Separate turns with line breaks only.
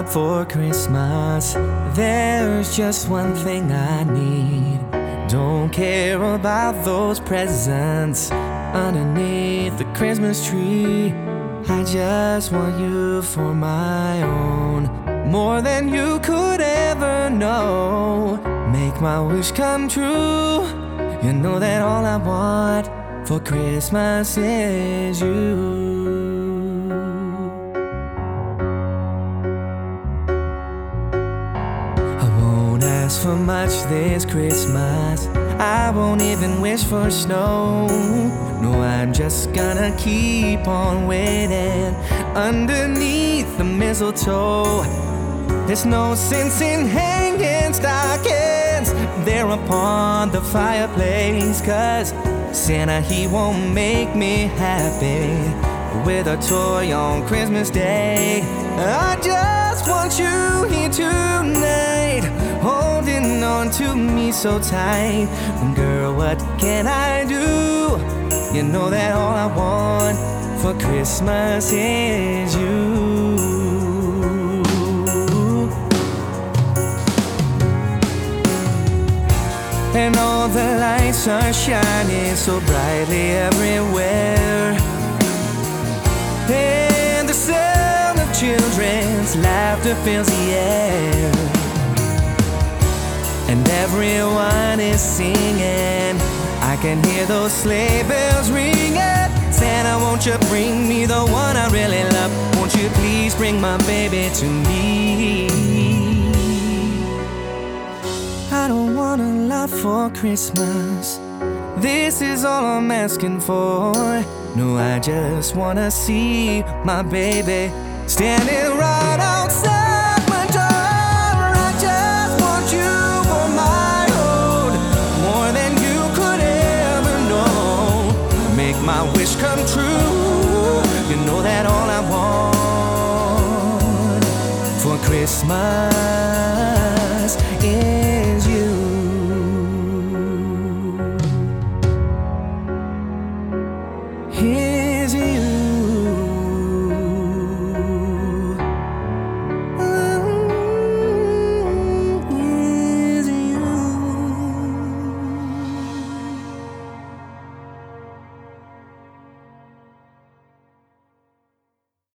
want for Christmas. There's just one thing I need. Don't care about those presents underneath the Christmas tree. I just want you for my own, more than you could ever know. Make my wish come true. You know that all I want for Christmas is you. I won't ask for much this Christmas. I won't even wish for snow. No, I'm just gonna keep on waiting underneath the mistletoe. There's no sense in hanging stockings there upon the fireplace, 'cause Santa, he won't make me happy with a toy on Christmas Day. I just want you here tonight, holding on to me so tight. Girl, what can I do? You know that all I want for Christmas is you. And all the lights are shining so brightly everywhere, and the sound of children's laughter fills the air, and everyone is singing. I can hear those sleigh bells ringing. Santa, won't you bring me the one I really love? Won't you please bring my baby to me? I don't want a lot for Christmas. This is all I'm asking for. No, I just wanna see my baby standing right outside my door. I just want you for my own, more than you could ever know. Make my wish come true. You know that all I want for Christmas